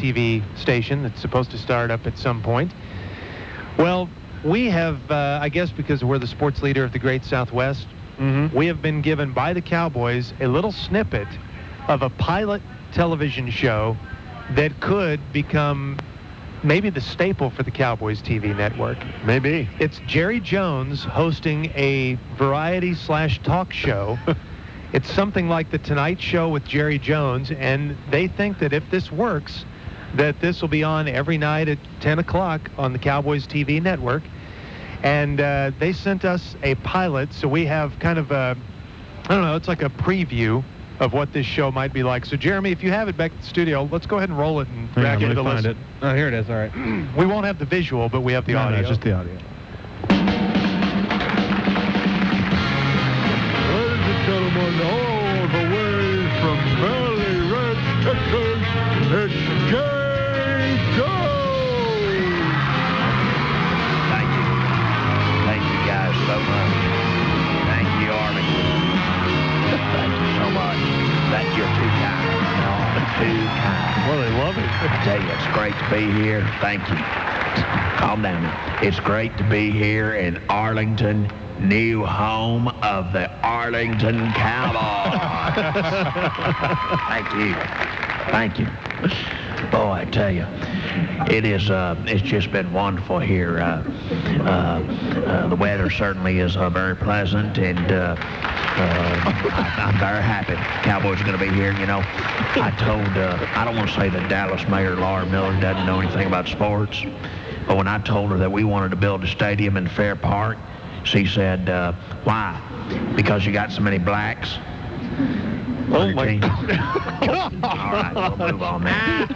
TV station that's supposed to start up at some point. Well, we have, I guess because we're the sports leader of the Great Southwest, we have been given by the Cowboys a little snippet of a pilot television show that could become maybe the staple for the Cowboys TV network. Maybe. It's Jerry Jones hosting a variety/talk show. It's something like The Tonight Show with Jerry Jones, and they think that if this works, that this will be on every night at 10 o'clock on the Cowboys TV network. And they sent us a pilot, so we have kind of a, I don't know, it's like a preview of what this show might be like. So, Jeremy, if you have it back at the studio, let's go ahead and roll it and back into the list. It. Oh, here it is. All right. We won't have the visual, but we have the audio. No, just the audio. Ladies and gentlemen, all the way from Valley Ranch, Texas, it's Jerry Jones! Thank you. Thank you guys so much. Thank you, Arlington. Thank you so much. You're too kind. No, too kind. Well, they love it. I tell you, it's great to be here. Thank you. Calm down now. It's great to be here in Arlington, new home of the Arlington Cowboys. Thank you. Thank you. Boy, I tell you, it's just been wonderful here. The weather certainly is very pleasant, and I'm very happy Cowboys are going to be here. You know, I don't want to say that Dallas Mayor Laura Miller doesn't know anything about sports, but when I told her that we wanted to build a stadium in Fair Park, she said, why? Because you got so many blacks? Oh, my God. All right, we'll move on now.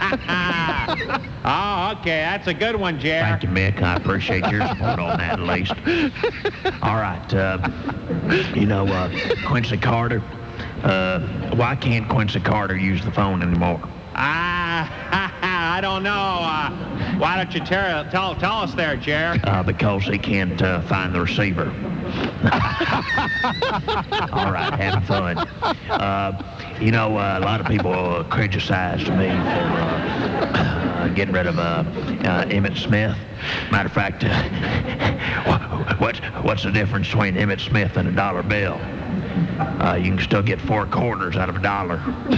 Oh, okay. That's a good one, Jerry. Thank you, Mick. I appreciate your support on that, at least. All right. Quincy Carter. Why can't Quincy Carter use the phone anymore? I don't know. Why don't you tell us there, Jerry? Because he can't find the receiver. All right, having fun. A lot of people criticized me for getting rid of Emmitt Smith. Matter of fact, what's the difference between Emmitt Smith and a dollar bill? You can still get 4 quarters out of a dollar.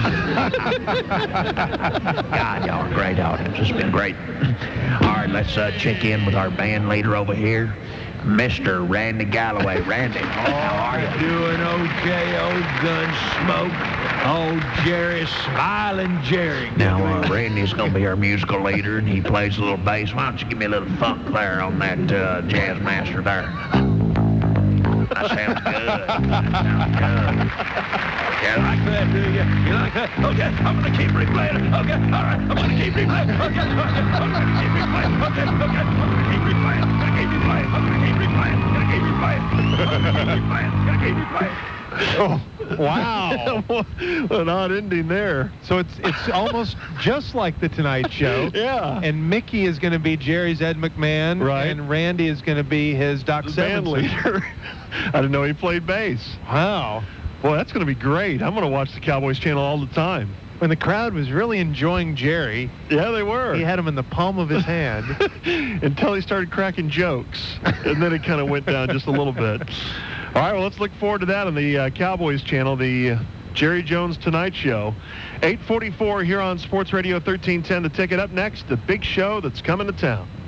God, y'all are a great audience. It's been great. All right, let's check in with our band leader over here, Mr. Randy Galloway. Randy, how are you? Doing okay, old Gunsmoke. Old Jerry, Smiling Jerry. Now, Randy's going to be our musical leader, and he plays a little bass. Why don't you give me a little funk there on that jazz master there? That sounds good. You like that, do you? You like that? Okay, I'm going to keep replaying it. Okay, all right, I'm going to keep replaying it. Okay, I'm going to keep replaying it. Okay, I'm going to keep replaying it. I'm going to keep replaying it. I'm going to keep replaying it. I'm going to keep replaying it. I'm going to keep replaying it. I'm going to keep replaying it. Oh, wow. An odd ending there. So it's almost just like The Tonight Show. Yeah. And Mickey is going to be Jerry's Ed McMahon. Right. And Randy is going to be his Doc Band Severinsen. leader. I didn't know he played bass. Wow. Boy, that's going to be great. I'm going to watch the Cowboys channel all the time. When the crowd was really enjoying Jerry, Yeah, they were. he had him in the palm of his hand. Until he started cracking jokes. And then it kind of went down just a little bit. All right, well, let's look forward to that on the Cowboys channel, the Jerry Jones Tonight Show. 8:44 here on Sports Radio 1310. The Ticket. Up next, the big show that's coming to town.